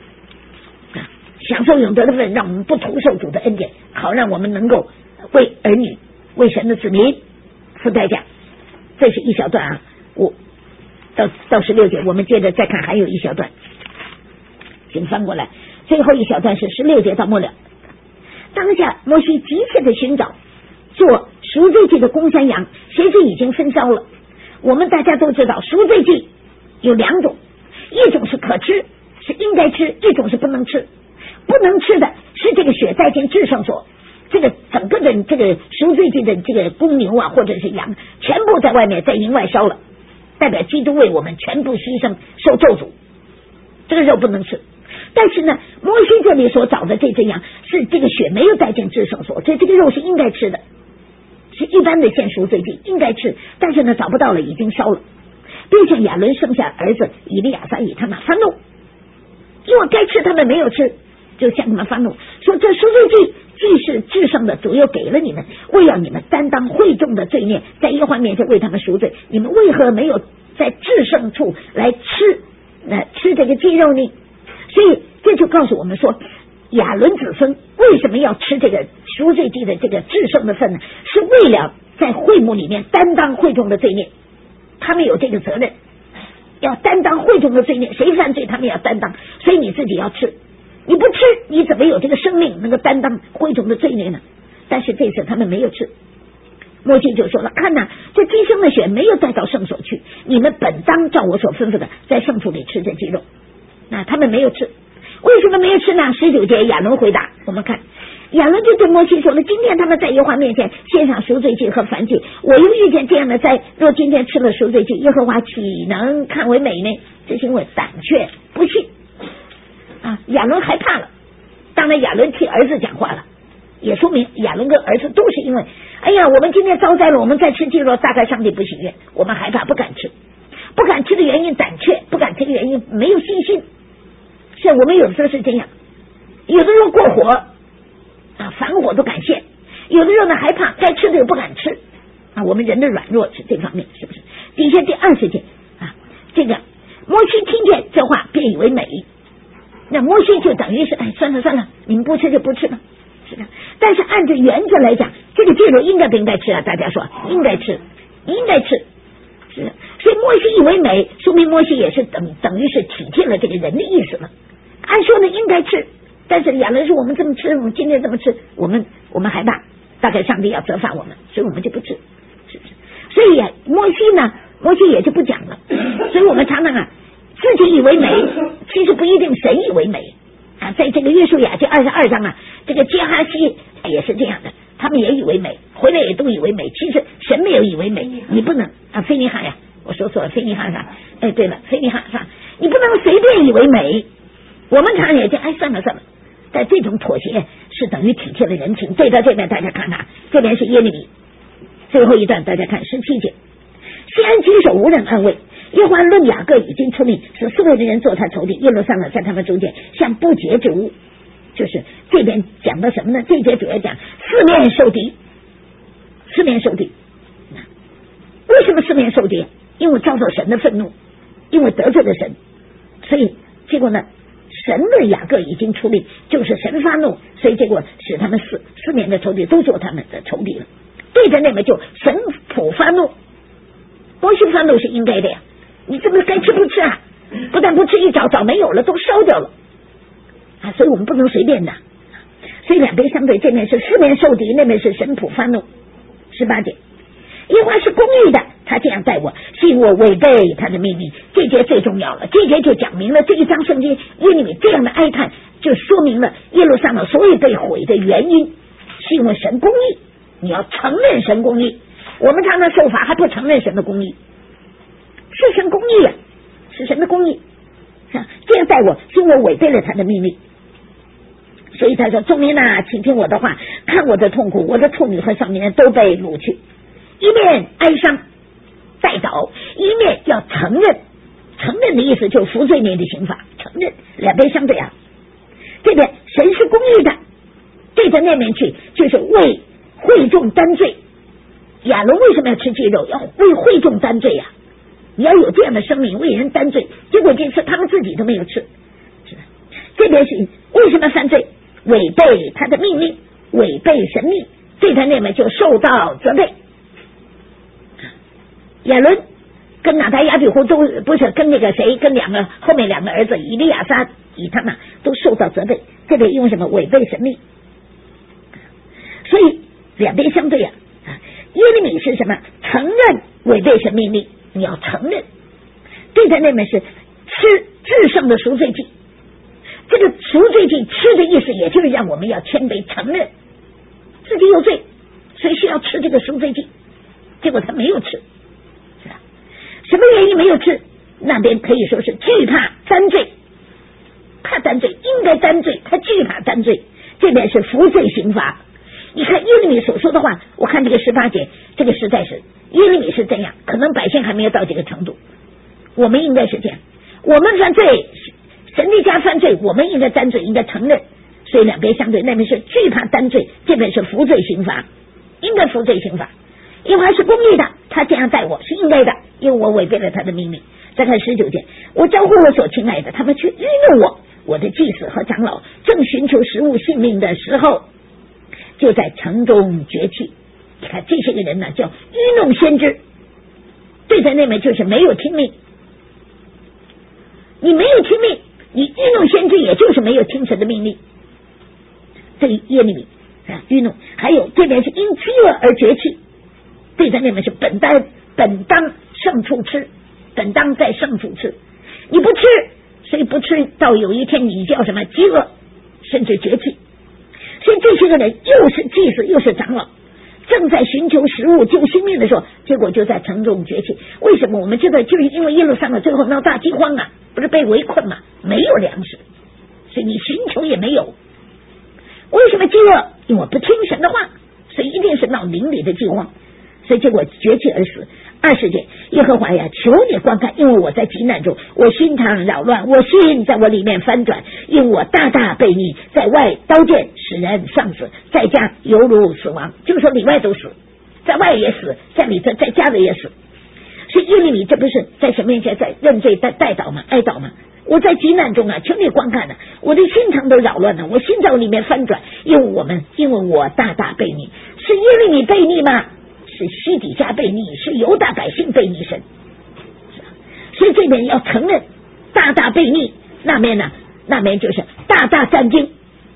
享受永得的份，让我们不徒受主的恩典，好让我们能够为儿女为神的子民付代价。这是一小段啊，我到到十六节，我们接着再看还有一小段，请翻过来。最后一小段是十六节到末了。当下摩西急切的寻找做赎罪祭的公山羊，谁知已经分烧了。我们大家都知道赎罪祭有两种，一种是可吃是应该吃，一种是不能吃。不能吃的是这这个血带进至圣所，这个整个的这个赎罪祭的这个公牛啊或者是羊全部在外面在营外烧了，代表基督为我们全部牺牲受咒诅，这个肉不能吃。但是呢，摩西这里所找的这只羊是这个血没有带进至圣所，所以这个肉是应该吃的，是一般的献赎罪祭应该吃，但是呢找不到了，已经烧了，并且亚伦生下儿子以利亚撒以他们发怒，因为该吃他们没有吃，就向他们发怒，说这赎罪祭既是至圣的，主又给了你们，为要你们担当会众的罪孽，在耶和华面前为他们赎罪，你们为何没有在至圣处来吃呃吃这个鸡肉呢？所以这就告诉我们说，亚伦子孙为什么要吃这个赎罪祭的这个至圣的份呢？是为了在会幕里面担当会众的罪孽，他们有这个责任，要担当会众的罪孽，谁犯罪他们要担当，所以你自己要吃，你不吃你怎么有这个生命能够担当会众的罪孽呢？但是这次他们没有吃，摩西就说了，看呐，这鸡生的血没有带到圣所去，你们本当照我所吩咐的在圣处里吃这鸡肉，那他们没有吃，为什么没有吃呢？十九节亚伦回答，我们看亚伦就对摩西说了，今天他们在耶和华面前献上赎罪祭和燔祭，我又遇见这样的灾，若今天吃了赎罪祭，耶和华岂能看为美呢？这是因为胆怯不信啊，亚伦害怕了。当然亚伦替儿子讲话了，也说明亚伦跟儿子都是因为哎呀我们今天遭灾了，我们再吃鸡肉大概上帝不喜悦，我们害怕不敢吃，不敢吃的原因胆怯，不敢吃的原因没有信心。是我们有的时候是这样，有的时候过火啊，反火都敢献，有的时候呢害怕该吃的又不敢吃啊，我们人的软弱是这方面，是不是？底下第二十节啊，这个摩西听见这话便以为美，那摩西就等于是哎算了算了，你们不吃就不吃吧，是的。但是按照原则来讲，这个鸡肉应该不应该吃啊？大家说应该吃，应该吃，是的。所以摩西以为美，说明摩西也是等等于是体贴了这个人的意思了。按说呢应该吃，但是亚伦说我们这么吃，我们今天这么吃，我们我们害怕，大概上帝要责罚我们，所以我们就不吃，是不是？所以啊，摩西呢，摩西也就不讲了。所以我们常常啊，自己以为美，其实不一定神以为美啊。在这个约书亚记二十二章啊，这个杰哈西也是这样的，他们也以为美，回来也都以为美，其实神没有以为美，你不能啊，菲尼哈呀，我说错了，菲尼哈上，哎，对了，菲尼哈上，你不能随便以为美。我们常也就哎算了算了，但这种妥协是等于体贴的人情。对到这边大家看看，这边是耶利米最后一段，大家看十七节，西安居首无人安慰，耶和华论雅各已经出令，使四位的人做他仇敌，耶路撒冷在他们中间像不洁之物。就是这边讲的什么呢？这节主要讲四面受敌，四面受敌。为什么四面受敌？因为遭受神的愤怒，因为得罪了神，所以结果呢神的雅各已经出令，就是神发怒，所以结果使他们四四面的仇敌都做他们的仇敌了。对着那么就神普发怒，摩西发怒是应该的呀，你这个该吃不吃啊？不但不吃，一找找没有了，都烧掉了啊！所以我们不能随便的。所以两边相对，这面是四面受敌，那面是神普发怒。十八节，耶和华是公义的，他这样待我，是因为我违背他的命令。这节最重要了，这节就讲明了这一章圣经耶利米这样的哀叹，就说明了耶路撒冷所以被毁的原因，是因为神公义。你要承认神公义，我们常常受罚还不承认神的公义，是神公义啊，是神的公义，这样待我，是因为我违背了他的命令。所以他说，众民啊，请听我的话，看我的痛苦，我的处女和少年都被掳去，一面哀伤代祷，一面要承认，承认的意思就是服罪孽的刑罚，承认两边相对啊。这边神是公义的，对着那边去就是为会众担罪。亚伦为什么要吃鸡肉？要为会众担罪呀、啊！你要有这样的生命为人担罪，结果这次他们自己都没有吃。是的，这边是为什么犯罪？违背他的命令，违背神命，对他那边就受到责备。亚伦跟拿他亚比户都不是跟那个谁，跟两个后面两个儿子以利亚撒以他们都受到责备，这边因为什么？违背神命。所以两边相对啊，耶利米是什么？承认违背神命令，你要承认。对他那边是吃至圣的赎罪祭，这个赎罪祭吃的意思也就就是让我们要谦卑承认自己有罪，所以需要吃这个赎罪祭。结果他没有吃，是吧？什么原因没有吃？那边可以说是惧怕担罪，怕担罪，应该担罪，他惧怕担罪。这边是服罪刑罚。你看耶利米所说的话，我看这个十八节，这个实在是耶利米是这样，可能百姓还没有到这个程度。我们应该是这样，我们犯罪，神的家犯罪，我们应该担罪，应该承认。所以两边相对，那边是惧怕担罪，这边是服罪刑罚，应该服罪刑罚。耶和华是公义的，他这样待我是应该的，因为我违背了他的命令。再看十九节，我招呼我所亲爱的，他们却愚弄我。我的祭司和长老正寻求食物性命的时候，就在城中绝气。你看这些个人呢，叫愚弄先知，对在那边就是没有听命。你没有听命，你愚弄先知，也就是没有听神的命令。这耶利米啊，愚弄。还有这边是因饥饿而绝气，对在那边是本当本当牲畜吃，本当在牲畜吃，你不吃，所以不吃，到有一天你叫什么饥饿，甚至绝气。所以这些个人又是祭司又是长老，正在寻求食物救性命的时候，结果就在城中绝气。为什么？我们知道就是因为耶路撒冷最后闹大饥荒啊，不是被围困嘛，没有粮食，所以你寻求也没有。为什么饥饿？因为我不听神的话，所以一定是闹邻里的饥荒，所以结果绝气而死。二十节，耶和华呀，求你观看，因为我在急难中，我心肠扰乱，我心在我里面翻转，因我大大悖逆，在外刀剑使人丧死，在家犹如死亡。就是说里外都死，在外也死，在里头在家里也死。所以耶利米这不是在神面前在认罪代代祷吗？哀悼吗？我在急难中啊，求你观看啊，我的心肠都扰乱了，我心在我里面翻转，因为我们因为我大大悖逆。是耶利米悖逆吗？是西底家悖逆，是犹大百姓悖逆神。所以这边要承认大大悖逆，那边呢，那边就是大大战惊、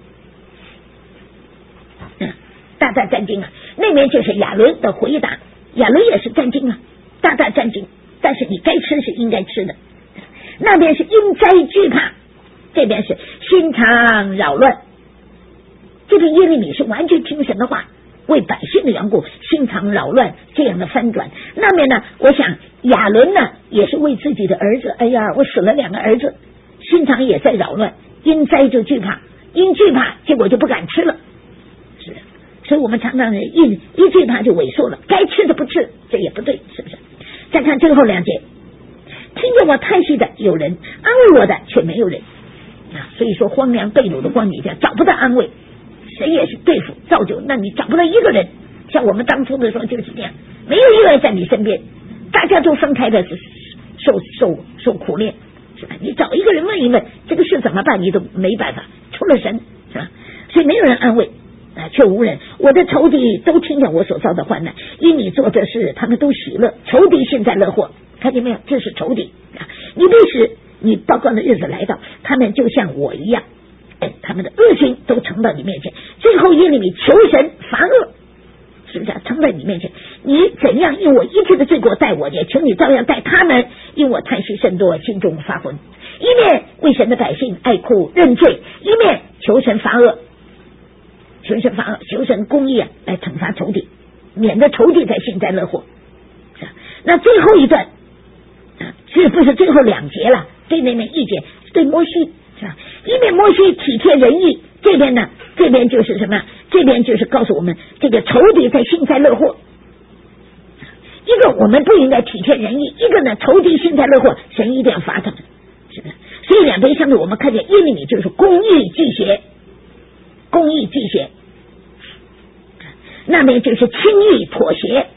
嗯、大大战惊啊，那边就是亚伦的回答，亚伦也是战惊啊，大大战惊，但是你该吃是应该吃的。那边是因灾惧怕，这边是心肠扰乱。这边耶利米是完全听神的话，为百姓的缘故，心肠扰乱，这样的翻转。那边呢，我想亚伦呢也是为自己的儿子，哎呀，我死了两个儿子，心肠也在扰乱，因灾就惧怕，因惧怕结果就不敢吃了。是，所以我们常常一一惧怕就萎缩了，该吃的不吃，这也不对，是不是？再看最后两节，听见我叹息的有人，安慰我的却没有人啊。所以说荒凉被掳的光景下找不到安慰，谁也是对付造就，那你找不到一个人。像我们当初的时候就是这样，没有一个人在你身边，大家都分开的是受受受苦练，是吧？你找一个人问一问这个事怎么办，你都没办法，除了神，是吧？所以没有人安慰啊，却无人。我的仇敌都听见我所造的患难，因你做这事，他们都喜乐，仇敌幸灾乐祸。看见没有？这是仇敌啊！你必使你报告的日子来到，他们就像我一样，哎，他们的恶行都呈到你面前。最后耶利米求神罚恶，是不是呈在你面前？你怎样因我一切的罪过待我，也求你照样待他们，因我叹息甚多，心中发昏。一面为神的百姓爱哭认罪，一面求神罚恶，求神罚恶，求神公义啊，来惩罚仇敌，免得仇敌在幸灾乐祸。是吧？那最后一段是不是最后两节了？对那面一节，对摩西是吧？一面摩西体贴仁义，这边呢，这边就是什么？这边就是告诉我们，这个仇敌在幸灾乐祸。一个我们不应该体贴仁义，一个呢仇敌幸灾乐祸，神一定要罚他们，是不是？所以两边相对，我们看见耶利米就是公义祭邪，公义祭邪，那边就是轻易妥协，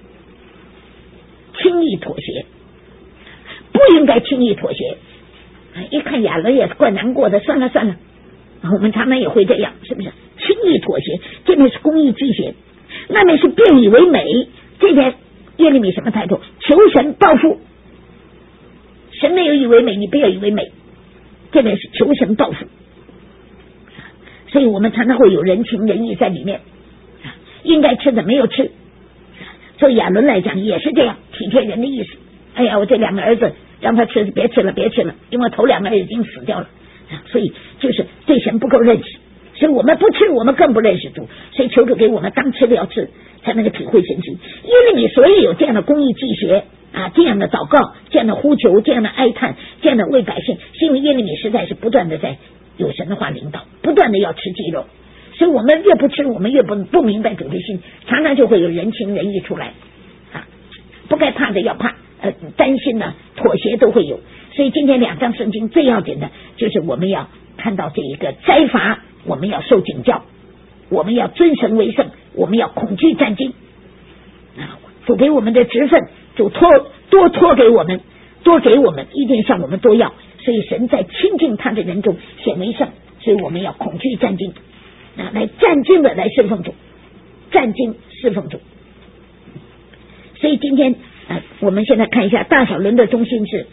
轻易妥协。不应该轻易妥协，一看亚伦也是怪难过的，算了算了，我们常常也会这样，是不是？轻易妥协，这边是公义祭邪，那边是变以为美，这边耶利米什么态度？求神报复，神没有以为美，你不要以为美，这边是求神报复。所以我们常常会有人情仁义在里面，应该吃的没有吃，所以亚伦来讲也是这样，体贴人的意思。哎呀，我这两个儿子让他吃，别吃了别吃了，因为头两个人已经死掉了，所以就是对神不够认识， 所以我们不吃，我们更不认识主。所以求主给我们当吃的要吃，才能够体会神奇。因为你所以有这样的公义祭学啊，这样的祷告，这样的呼求，这样的哀叹，这样的为百姓，是因为耶利米实在是不断的在有神的话领导，不断的要吃鸡肉。所以我们越不吃，我们越不不明白主的心，常常就会有人情仁义出来啊，不该怕的要怕，呃，担心呢，妥协都会有。所以今天两章圣经最要紧的就是我们要看到这一个灾罚，我们要受警教，我们要尊神为圣，我们要恐惧战兢啊！主给我们的职分，主托多托给我们，多给我们，一定向我们多要。所以神在亲近他的人中显为圣，所以我们要恐惧战兢啊，来战兢的来侍奉主，战兢侍奉主。所以今天啊，我们现在看一下大小轮的中心是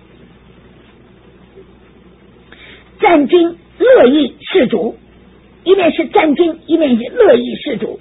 战兢乐意事主，一面是战兢，一面是乐意事主。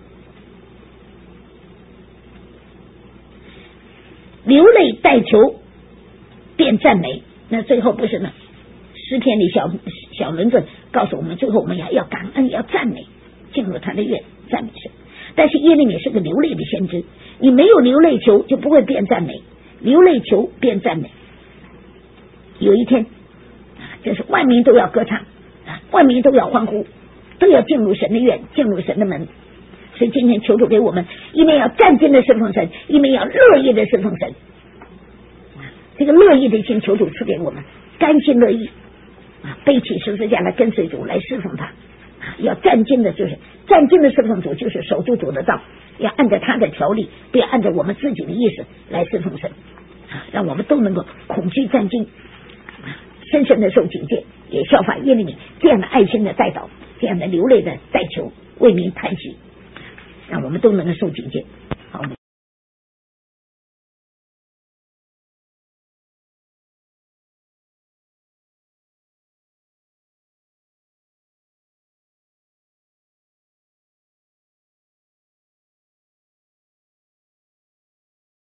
流泪代求便赞美，那最后不是呢？诗篇里小小轮子告诉我们，最后我们要要感恩，要赞美，进入他的愿，赞美神。但是耶利米是个流泪的先知，你没有流泪求，就不会变赞美；流泪求变赞美。有一天就是万民都要歌唱啊，万民都要欢呼，都要进入神的院，进入神的门。所以今天求主给我们，一面要战兢的侍奉神，一面要乐意的侍奉神。这个乐意的心，求主赐给我们，甘心乐意啊，背起十字架来跟随主，来侍奉他啊。要战兢的，就是战兢的侍奉主，就是守住主的道，要按照他的条例，不要按照我们自己的意思来侍奉神啊，让我们都能够恐惧战兢。深深的受警戒，也效法耶利米这样的爱心的代祷，这样的流泪的代求，为民叹息，让我们都能够受警戒。